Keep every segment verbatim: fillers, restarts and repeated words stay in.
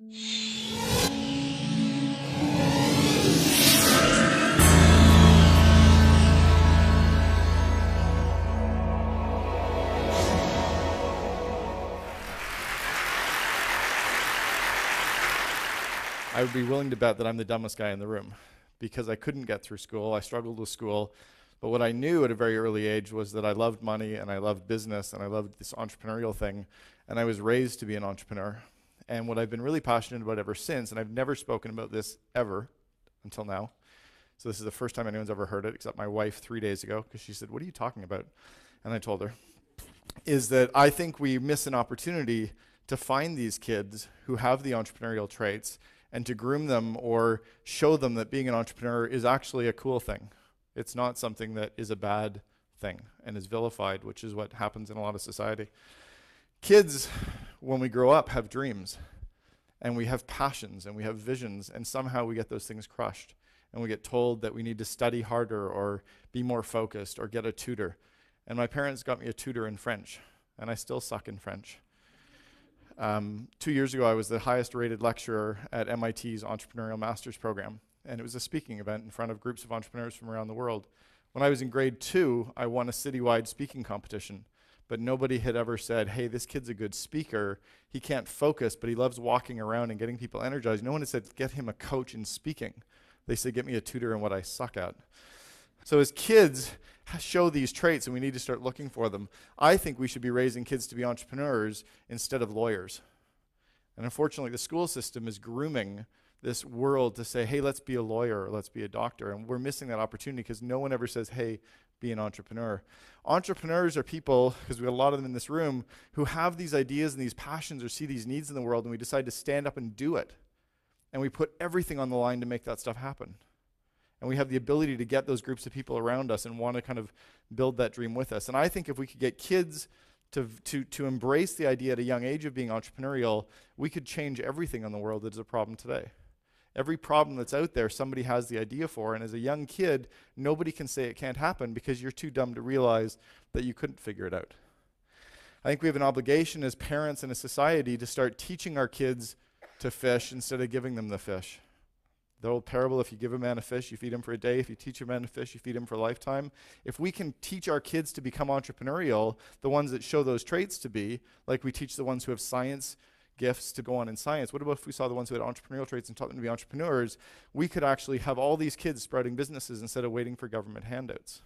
I would be willing to bet that I'm the dumbest guy in the room because I couldn't get through school. I struggled with school. But what I knew at a very early age was that I loved money and I loved business and I loved this entrepreneurial thing. And I was raised to be an entrepreneur. And what I've been really passionate about ever since, and I've never spoken about this ever until now. So this is the first time anyone's ever heard it, except my wife three days ago, because she said, "What are you talking about?" And I told her, is that I think we miss an opportunity to find these kids who have the entrepreneurial traits and to groom them or show them that being an entrepreneur is actually a cool thing. It's not something that is a bad thing and is vilified, which is what happens in a lot of society. Kids, when we grow up, have dreams, and we have passions, and we have visions, and somehow we get those things crushed, and we get told that we need to study harder or be more focused or get a tutor. And my parents got me a tutor in French, and I still suck in French. Um, two years ago, I was the highest rated lecturer at M I T's Entrepreneurial Masters program, and it was a speaking event in front of groups of entrepreneurs from around the world. When I was in grade two, I won a citywide speaking competition, but nobody had ever said, "Hey, this kid's a good speaker. He can't focus, but he loves walking around and getting people energized." No one had said, "Get him a coach in speaking." They said, "Get me a tutor in what I suck at." So as kids show these traits, and we need to start looking for them, I think we should be raising kids to be entrepreneurs instead of lawyers. And unfortunately, the school system is grooming this world to say, "Hey, let's be a lawyer, or let's be a doctor." And we're missing that opportunity because no one ever says, "Hey, be an entrepreneur." Entrepreneurs are people, because we have a lot of them in this room, who have these ideas and these passions or see these needs in the world, and we decide to stand up and do it. And we put everything on the line to make that stuff happen. And we have the ability to get those groups of people around us and want to kind of build that dream with us. And I think if we could get kids to, to, to embrace the idea at a young age of being entrepreneurial, we could change everything in the world that is a problem today. Every problem that's out there, somebody has the idea for. And as a young kid, nobody can say it can't happen because you're too dumb to realize that you couldn't figure it out. I think we have an obligation as parents and a society to start teaching our kids to fish instead of giving them the fish. The old parable, if you give a man a fish, you feed him for a day. If you teach a man a fish, you feed him for a lifetime. If we can teach our kids to become entrepreneurial, the ones that show those traits to be, like we teach the ones who have science gifts to go on in science, what about if we saw the ones who had entrepreneurial traits and taught them to be entrepreneurs? We could actually have all these kids sprouting businesses instead of waiting for government handouts.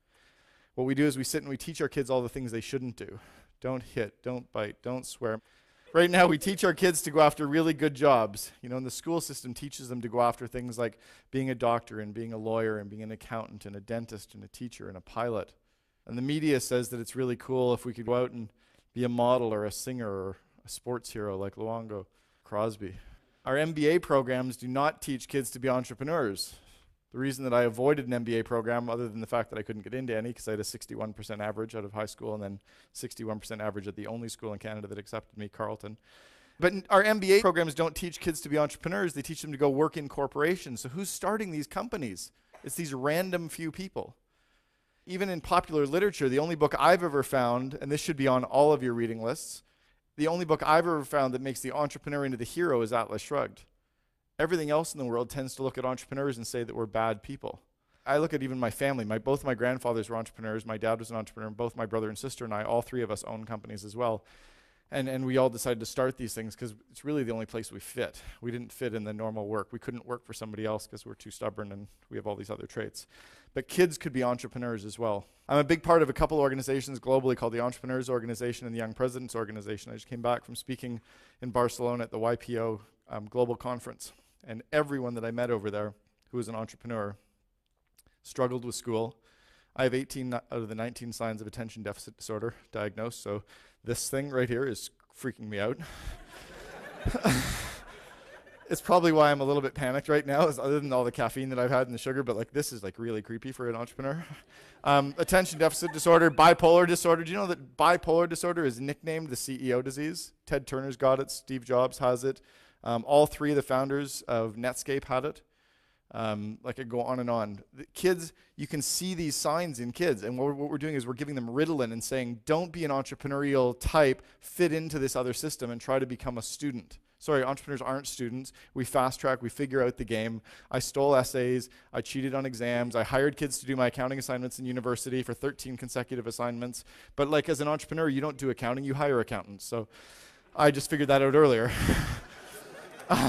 What we do is we sit and we teach our kids all the things they shouldn't do. Don't hit, don't bite, don't swear. Right now, we teach our kids to go after really good jobs. You know, and the school system teaches them to go after things like being a doctor and being a lawyer and being an accountant and a dentist and a teacher and a pilot. And the media says that it's really cool if we could go out and be a model or a singer or a sports hero like Luongo Crosby. Our M B A programs do not teach kids to be entrepreneurs. The reason that I avoided an M B A program, other than the fact that I couldn't get into any because I had a sixty-one percent average out of high school and then sixty-one percent average at the only school in Canada that accepted me, Carleton. But our M B A programs don't teach kids to be entrepreneurs. They teach them to go work in corporations. So who's starting these companies? It's these random few people. Even in popular literature, the only book I've ever found, and this should be on all of your reading lists, the only book I've ever found that makes the entrepreneur into the hero is Atlas Shrugged. Everything else in the world tends to look at entrepreneurs and say that we're bad people. I look at even my family. My, both my grandfathers were entrepreneurs. My dad was an entrepreneur. And both my brother and sister and I, all three of us own companies as well. And, and we all decided to start these things because it's really the only place we fit. We didn't fit in the normal work. We couldn't work for somebody else because we're too stubborn and we have all these other traits. But kids could be entrepreneurs as well. I'm a big part of a couple organizations globally called the Entrepreneurs Organization and the Young Presidents Organization. I just came back from speaking in Barcelona at the Y P O um, Global Conference. And everyone that I met over there who was an entrepreneur struggled with school. I have eighteen out of the nineteen signs of attention deficit disorder diagnosed, so this thing right here is freaking me out. It's probably why I'm a little bit panicked right now, is other than all the caffeine that I've had and the sugar, but like this is like really creepy for an entrepreneur. Um, attention deficit disorder, bipolar disorder. Do you know that bipolar disorder is nicknamed the C E O disease? Ted Turner's got it, Steve Jobs has it. Um, all three of the founders of Netscape had it. Um, like I go on and on. The kids, you can see these signs in kids, and what we're, what we're doing is we're giving them Ritalin and saying, don't be an entrepreneurial type, fit into this other system and try to become a student. Sorry, entrepreneurs aren't students. We fast track, we figure out the game. I stole essays, I cheated on exams, I hired kids to do my accounting assignments in university for thirteen consecutive assignments. But like as an entrepreneur, you don't do accounting, you hire accountants. So I just figured that out earlier. uh,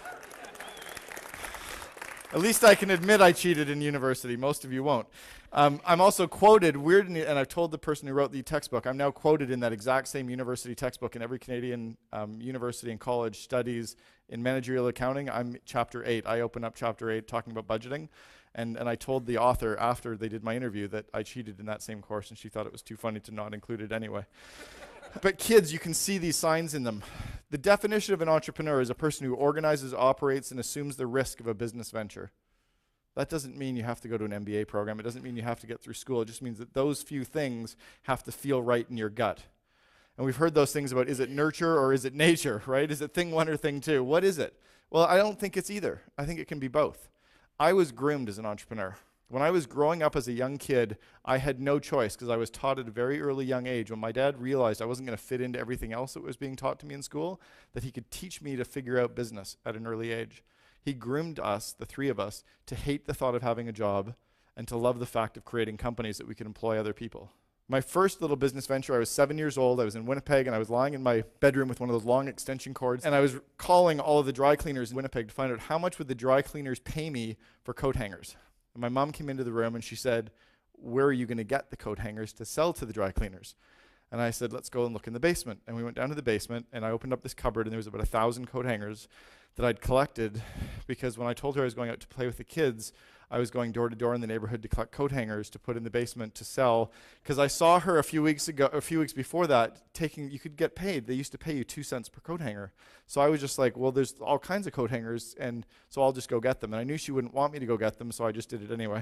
At least I can admit I cheated in university. Most of you won't. Um, I'm also quoted, weird, and I've told the person who wrote the textbook, I'm now quoted in that exact same university textbook in every Canadian um, university and college studies in managerial accounting. I'm chapter eight. I open up chapter eight talking about budgeting. And, and I told the author after they did my interview that I cheated in that same course, and she thought it was too funny to not include it anyway. But kids, you can see these signs in them. The definition of an entrepreneur is a person who organizes, operates, and assumes the risk of a business venture. That doesn't mean you have to go to an M B A program. It doesn't mean you have to get through school. It just means that those few things have to feel right in your gut. And we've heard those things about, is it nurture or is it nature, right? Is it thing one or thing two? What is it? Well, I don't think it's either. I think it can be both. I was groomed as an entrepreneur. When I was growing up as a young kid, I had no choice because I was taught at a very early young age, when my dad realized I wasn't going to fit into everything else that was being taught to me in school, that he could teach me to figure out business at an early age. He groomed us, the three of us, to hate the thought of having a job and to love the fact of creating companies that we could employ other people. My first little business venture, I was seven years old. I was in Winnipeg, and I was lying in my bedroom with one of those long extension cords, and I was calling all of the dry cleaners in Winnipeg to find out how much would the dry cleaners pay me for coat hangers. And my mom came into the room, and she said, where are you going to get the coat hangers to sell to the dry cleaners? And I said, let's go and look in the basement. And we went down to the basement, and I opened up this cupboard, and there was about a thousand coat hangers that I'd collected, because when I told her I was going out to play with the kids, I was going door to door in the neighborhood to collect coat hangers to put in the basement to sell, because I saw her a few weeks ago, a few weeks before that, taking, you could get paid. They used to pay you two cents per coat hanger. So I was just like, well, there's all kinds of coat hangers, and so I'll just go get them. And I knew she wouldn't want me to go get them, so I just did it anyway.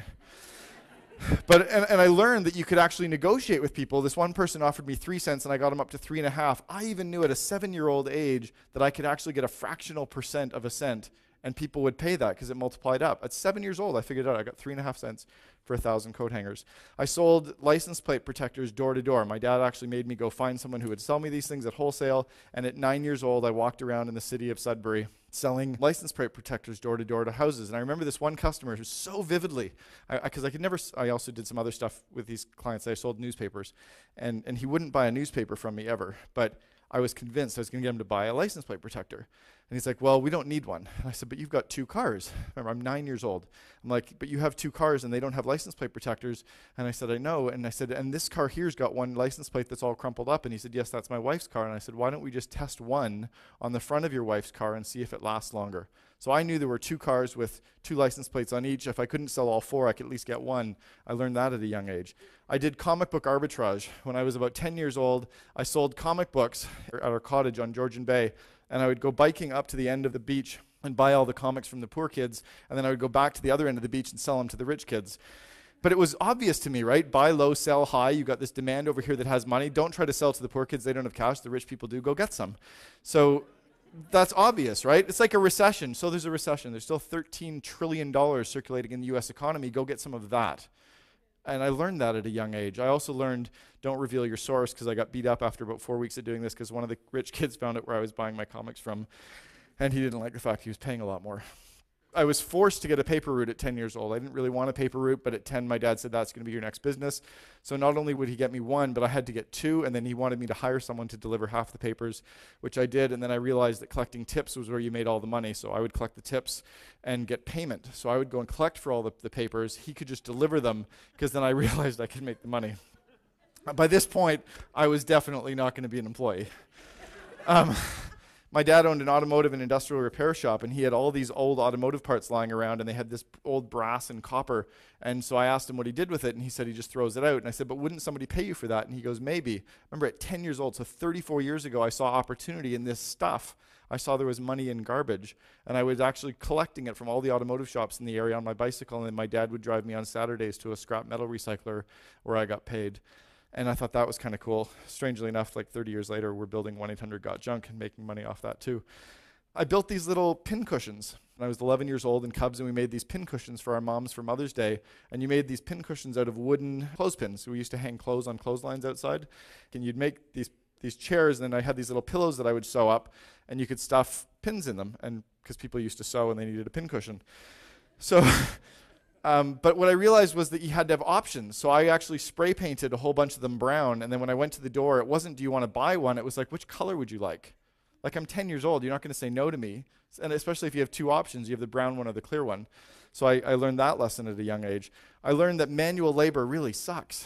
But and, and I learned that you could actually negotiate with people. This one person offered me three cents, and I got him up to three and a half. I even knew at a seven-year-old age that I could actually get a fractional percent of a cent, and people would pay that because it multiplied up. At seven years old, I figured out I got three and a half cents for a thousand coat hangers. I sold license plate protectors door to door. My dad actually made me go find someone who would sell me these things at wholesale. And at nine years old, I walked around in the city of Sudbury selling license plate protectors door to door to houses. And I remember this one customer who so vividly, because I, I, I could never, s- I also did some other stuff with these clients. I sold newspapers, and, and he wouldn't buy a newspaper from me ever. But I was convinced I was going to get him to buy a license plate protector. And he's like, well, we don't need one. And I said, but you've got two cars. Remember, I'm nine years old. I'm like, but you have two cars and they don't have license plate protectors. And I said, I know. And I said, and this car here's got one license plate that's all crumpled up. And he said, yes, that's my wife's car. And I said, why don't we just test one on the front of your wife's car and see if it lasts longer? So I knew there were two cars with two license plates on each. If I couldn't sell all four, I could at least get one. I learned that at a young age. I did comic book arbitrage. When I was about ten years old, I sold comic books at our cottage on Georgian Bay. And I would go biking up to the end of the beach and buy all the comics from the poor kids. And then I would go back to the other end of the beach and sell them to the rich kids. But it was obvious to me, right? Buy low, sell high. You got this demand over here that has money. Don't try to sell to the poor kids. They don't have cash. The rich people do. Go get some. So that's obvious, right? It's like a recession. So there's a recession. There's still thirteen trillion dollars circulating in the U S economy. Go get some of that. And I learned that at a young age. I also learned, don't reveal your source, because I got beat up after about four weeks of doing this because one of the rich kids found out where I was buying my comics from, and he didn't like the fact he was paying a lot more. I was forced to get a paper route at ten years old. I didn't really want a paper route, but at ten, my dad said, that's going to be your next business. So not only would he get me one, but I had to get two, and then he wanted me to hire someone to deliver half the papers, which I did, and then I realized that collecting tips was where you made all the money, so I would collect the tips and get payment. So I would go and collect for all the, the papers. He could just deliver them, because then I realized I could make the money. By this point, I was definitely not going to be an employee. Um, My dad owned an automotive and industrial repair shop, and he had all these old automotive parts lying around, and they had this old brass and copper. And so I asked him what he did with it, and he said he just throws it out. And I said, but wouldn't somebody pay you for that? And he goes, maybe. Remember, at ten years old, so thirty-four years ago, I saw opportunity in this stuff. I saw there was money in garbage, and I was actually collecting it from all the automotive shops in the area on my bicycle, and then my dad would drive me on Saturdays to a scrap metal recycler where I got paid. And I thought that was kind of cool. Strangely enough, like thirty years later, we're building one eight hundred got junk and making money off that too. I built these little pin cushions. And I was eleven years old in Cubs, and we made these pin cushions for our moms for Mother's Day. And you made these pin cushions out of wooden clothespins. So we used to hang clothes on clotheslines outside. And you'd make these these chairs, and then I had these little pillows that I would sew up, and you could stuff pins in them, and because people used to sew and they needed a pin cushion. So, um, but what I realized was that you had to have options. So I actually spray painted a whole bunch of them brown, and then when I went to the door, it wasn't, do you want to buy one? It was like, which color would you like? Like, I'm ten years old, you're not going to say no to me. And especially if you have two options, you have the brown one or the clear one. So I, I learned that lesson at a young age. I learned that manual labor really sucks.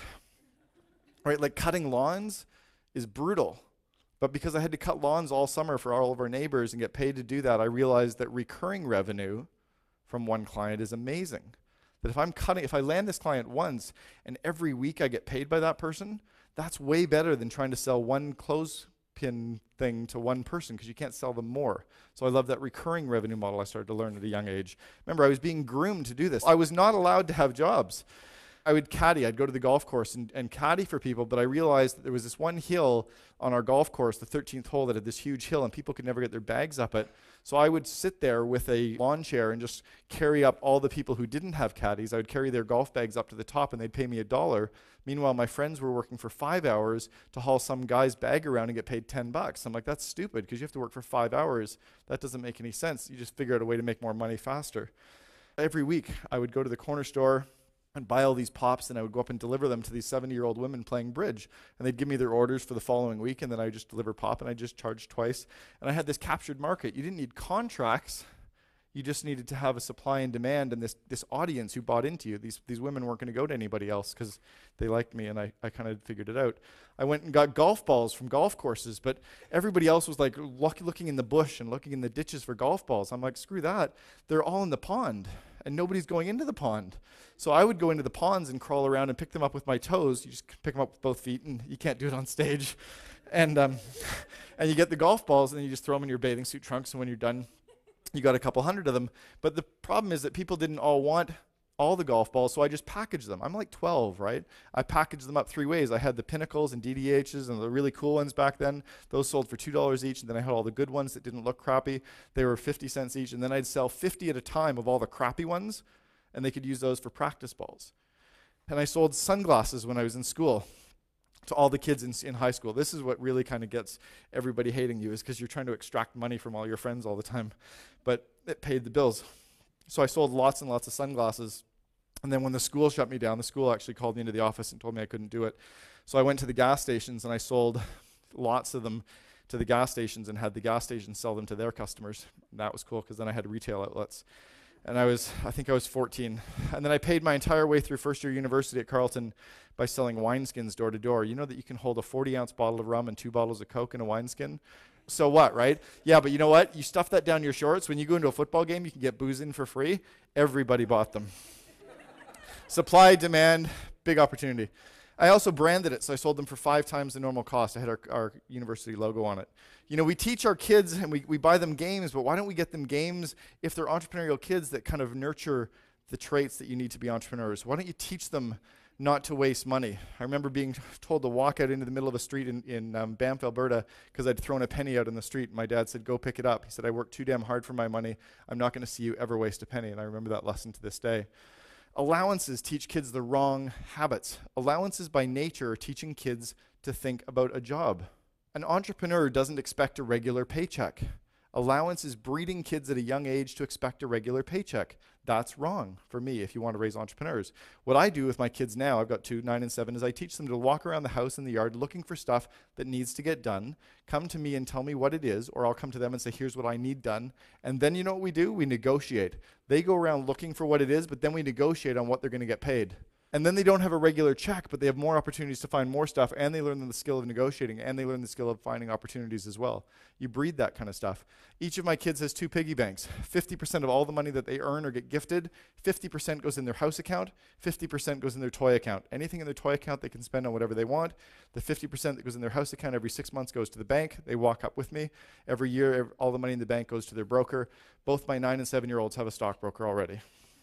Right, like cutting lawns is brutal. But because I had to cut lawns all summer for all of our neighbors and get paid to do that, I realized that recurring revenue from one client is amazing. That if I'm cutting, if I land this client once and every week I get paid by that person, that's way better than trying to sell one clothespin thing to one person, because you can't sell them more. So I love that recurring revenue model I started to learn at a young age. Remember, I was being groomed to do this. I was not allowed to have jobs. I would caddy. I'd go to the golf course and, and caddy for people, but I realized that there was this one hill on our golf course, the thirteenth hole, that had this huge hill, and people could never get their bags up it. So I would sit there with a lawn chair and just carry up all the people who didn't have caddies. I would carry their golf bags up to the top, and they'd pay me a dollar. Meanwhile, my friends were working for five hours to haul some guy's bag around and get paid ten bucks. I'm like, that's stupid, because you have to work for five hours. That doesn't make any sense. You just figure out a way to make more money faster. Every week, I would go to the corner store and buy all these pops, and I would go up and deliver them to these seventy-year-old women playing bridge. And they'd give me their orders for the following week, and then I would just deliver pop, and I just charged twice. And I had this captured market. You didn't need contracts. You just needed to have a supply and demand, and this this audience who bought into you. These these women weren't going to go to anybody else because they liked me, and I, I kind of figured it out. I went and got golf balls from golf courses, but everybody else was like look, looking in the bush and looking in the ditches for golf balls. I'm like, screw that. They're all in the pond, and nobody's going into the pond. So I would go into the ponds and crawl around and pick them up with my toes. You just pick them up with both feet, and you can't do it on stage. And um, and you get the golf balls, and then you just throw them in your bathing suit trunks, and when you're done, you got a couple hundred of them. But the problem is that people didn't all want all the golf balls, so I just packaged them. I'm like twelve, right? I packaged them up three ways. I had the Pinnacles and D D H's and the really cool ones back then. Those sold for two dollars each, and then I had all the good ones that didn't look crappy. They were fifty cents each, and then I'd sell fifty at a time of all the crappy ones, and they could use those for practice balls. And I sold sunglasses when I was in school to all the kids in, in high school. This is what really kind of gets everybody hating you, is because you're trying to extract money from all your friends all the time. But it paid the bills. So I sold lots and lots of sunglasses. And then when the school shut me down, the school actually called me into the office and told me I couldn't do it. So I went to the gas stations, and I sold lots of them to the gas stations and had the gas stations sell them to their customers. And that was cool, because then I had retail outlets. And I was, I think I was fourteen. And then I paid my entire way through first year university at Carleton by selling wineskins door to door. You know that you can hold a forty ounce bottle of rum and two bottles of Coke in a wineskin? So what, right? Yeah, but you know what? You stuff that down your shorts. When you go into a football game, you can get booze in for free. Everybody bought them. Supply, demand, big opportunity. I also branded it, so I sold them for five times the normal cost. I had our, our university logo on it. You know, we teach our kids and we, we buy them games, but why don't we get them games if they're entrepreneurial kids that kind of nurture the traits that you need to be entrepreneurs? Why don't you teach them not to waste money? I remember being told to walk out into the middle of a street in, in um, Banff, Alberta, because I'd thrown a penny out in the street. My dad said, go pick it up. He said, I worked too damn hard for my money. I'm not going to see you ever waste a penny. And I remember that lesson to this day. Allowances teach kids the wrong habits. Allowances by nature are teaching kids to think about a job. An entrepreneur doesn't expect a regular paycheck. Allowance is breeding kids at a young age to expect a regular paycheck. That's wrong for me if you want to raise entrepreneurs. What I do with my kids now, I've got two, nine and seven, is I teach them to walk around the house and the yard looking for stuff that needs to get done, come to me and tell me what it is, or I'll come to them and say, here's what I need done. And then you know what we do? We negotiate. They go around looking for what it is, but then we negotiate on what they're going to get paid. And then they don't have a regular check, but they have more opportunities to find more stuff, and they learn the skill of negotiating, and they learn the skill of finding opportunities as well. You breed that kind of stuff. Each of my kids has two piggy banks. fifty percent of all the money that they earn or get gifted, fifty percent goes in their house account, fifty percent goes in their toy account. Anything in their toy account they can spend on whatever they want. The fifty percent that goes in their house account every six months goes to the bank. They walk up with me. Every year, all the money in the bank goes to their broker. Both my nine and seven-year-olds have a stockbroker already.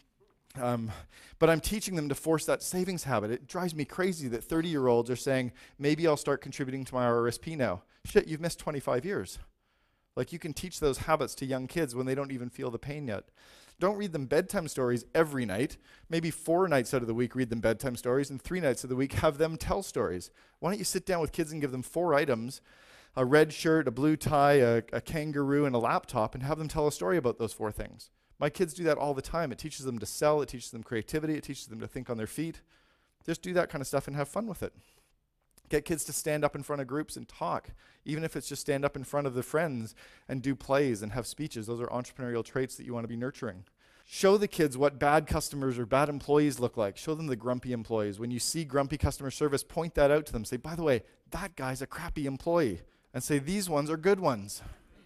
Um, but I'm teaching them to force that savings habit. It drives me crazy that thirty-year-olds are saying, maybe I'll start contributing to my R R S P now. Shit, you've missed twenty-five years. Like, you can teach those habits to young kids when they don't even feel the pain yet. Don't read them bedtime stories every night. Maybe four nights out of the week read them bedtime stories, and three nights of the week have them tell stories. Why don't you sit down with kids and give them four items, a red shirt, a blue tie, a, a kangaroo, and a laptop, and have them tell a story about those four things. My kids do that all the time. It teaches them to sell. It teaches them creativity. It teaches them to think on their feet. Just do that kind of stuff and have fun with it. Get kids to stand up in front of groups and talk, even if it's just stand up in front of their friends and do plays and have speeches. Those are entrepreneurial traits that you want to be nurturing. Show the kids what bad customers or bad employees look like. Show them the grumpy employees. When you see grumpy customer service, point that out to them. Say, by the way, that guy's a crappy employee. And say, these ones are good ones.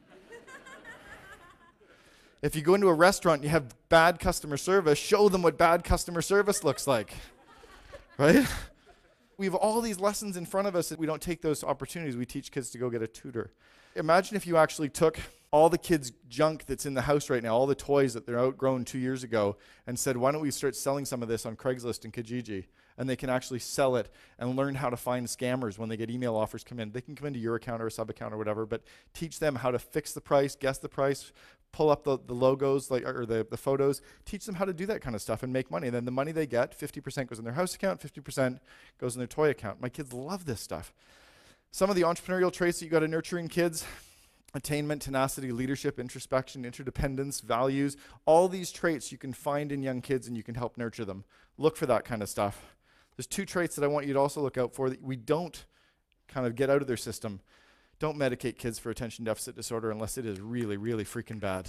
If you go into a restaurant and you have bad customer service, show them what bad customer service looks like. Right? We have all these lessons in front of us that we don't take those opportunities. We teach kids to go get a tutor. Imagine if you actually took all the kids' junk that's in the house right now, all the toys that they're outgrown two years ago, and said, why don't we start selling some of this on Craigslist and Kijiji? And they can actually sell it and learn how to find scammers when they get email offers come in. They can come into your account or a sub-account or whatever, but teach them how to fix the price, guess the price, pull up the, the logos like or the, the photos, teach them how to do that kind of stuff and make money. And then the money they get, fifty percent goes in their house account, fifty percent goes in their toy account. My kids love this stuff. Some of the entrepreneurial traits that you got to nurture in kids: attainment, tenacity, leadership, introspection, interdependence, values. All these traits you can find in young kids and you can help nurture them. Look for that kind of stuff. There's two traits that I want you to also look out for that we don't kind of get out of their system. Don't medicate kids for attention deficit disorder unless it is really, really freaking bad.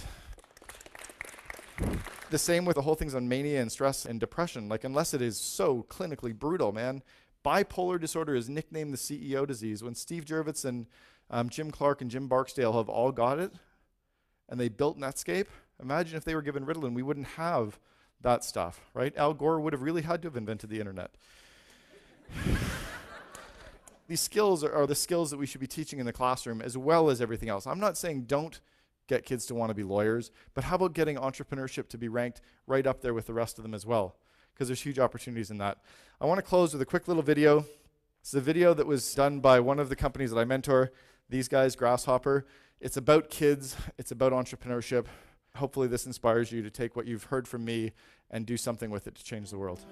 The same with the whole things on mania and stress and depression. Like, unless it is so clinically brutal, man. Bipolar disorder is nicknamed the C E O disease. When Steve Jurvetson and um, Jim Clark and Jim Barksdale have all got it, and they built Netscape, imagine if they were given Ritalin, we wouldn't have that stuff, right? Al Gore would have really had to have invented the internet. These skills are, are the skills that we should be teaching in the classroom as well as everything else. I'm not saying don't get kids to want to be lawyers, but how about getting entrepreneurship to be ranked right up there with the rest of them as well? Because there's huge opportunities in that. I want to close with a quick little video. It's a video that was done by one of the companies that I mentor, these guys, Grasshopper. It's about kids. It's about entrepreneurship. Hopefully this inspires you to take what you've heard from me and do something with it to change the world.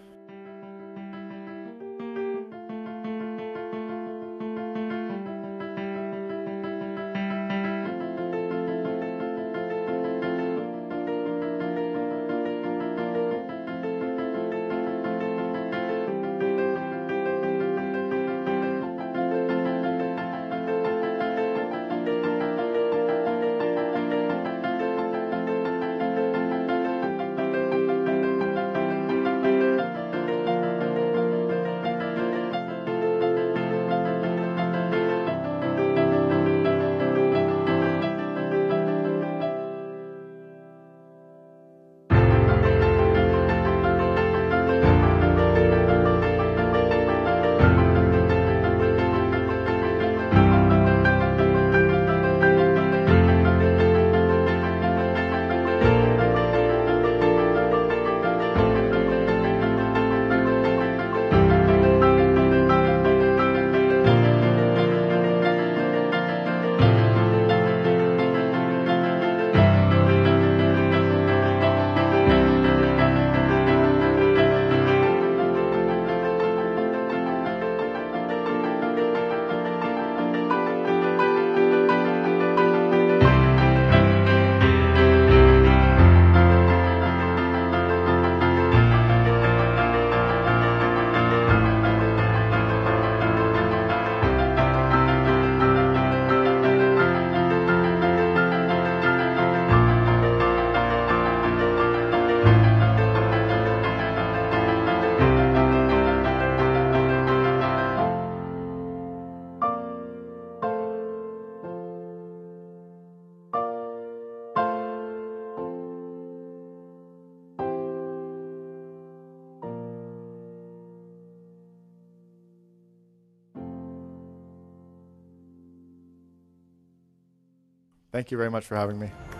Thank you very much for having me.